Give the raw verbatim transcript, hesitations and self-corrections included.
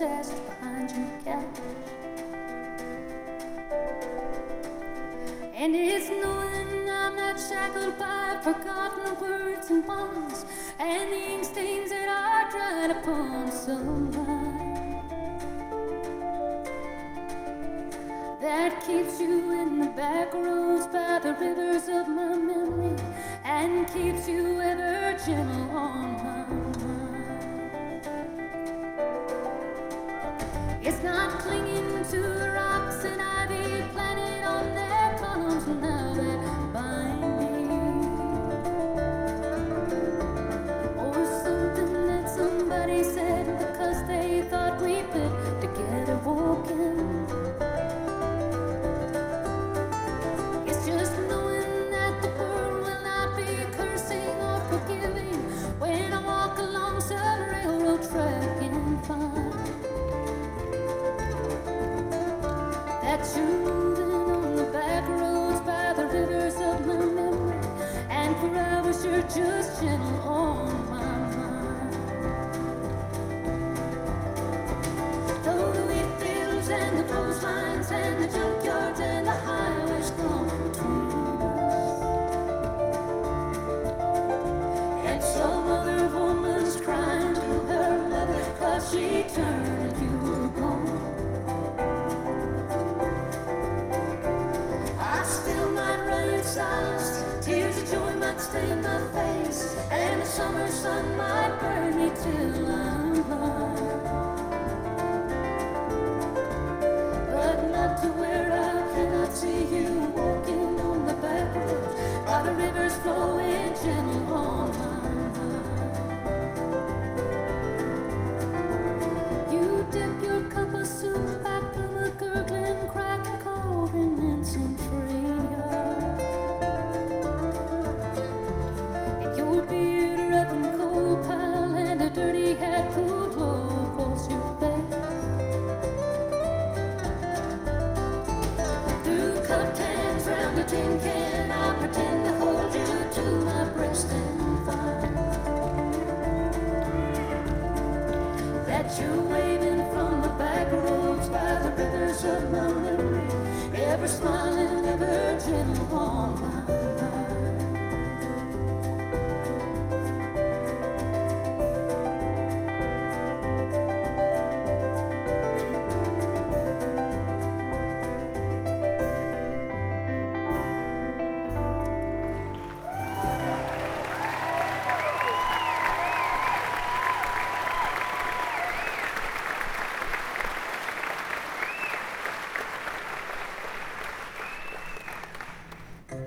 stashed behind your couch. And it's knowing I'm not shackled by forgotten words and bonds and the ink stains that are dried upon somebody that keeps you in the back roads by the rivers of my memory and keeps you ever gentle on my mind. It's not clinging to the rocks and ivy planted on their columns now that bind me, or something that somebody said because they thought we fit together walking. It's just knowing that the world will not be cursing or forgiving when I walk along some railroad track and find that you're moving on the back roads by the rivers of my memory, and for hours you're just gentle on my mind. Though the wheat fields and the clotheslines and the junkyards and the highways come between us, and some other woman's crying to her mother 'cause she turned and you were gone, silence, tears of joy might stain my face, and the summer sun might burn me till I'm blind, but not to where I cannot see you walking on the back roads by the rivers flowing gentle on my mind. You dip your cup of soup back from a gurgling crack cauldron in some free yard. Your beard wrapped in coal pile and a dirty hat pulled low across your face. Through cup cans round a tin can, I pretend